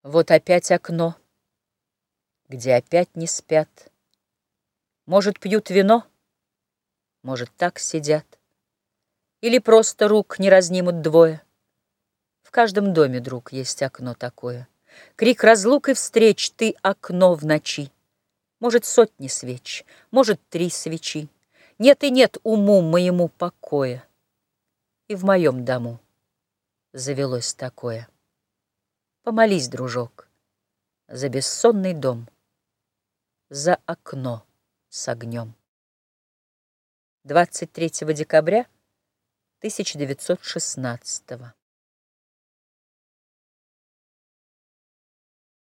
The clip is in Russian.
Вот опять окно, где опять не спят. Может, пьют вино, может, так сидят. Или просто рук не разнимут двое. В каждом доме, друг, есть окно такое. Крик разлук и встреч, ты окно в ночи. Может, сотни свеч, может, 3 свечи. Нет и нет уму моему покоя. И в моем дому завелось такое. Помолись, дружок, за бессонный дом, за окно с огнем. 23 декабря 1916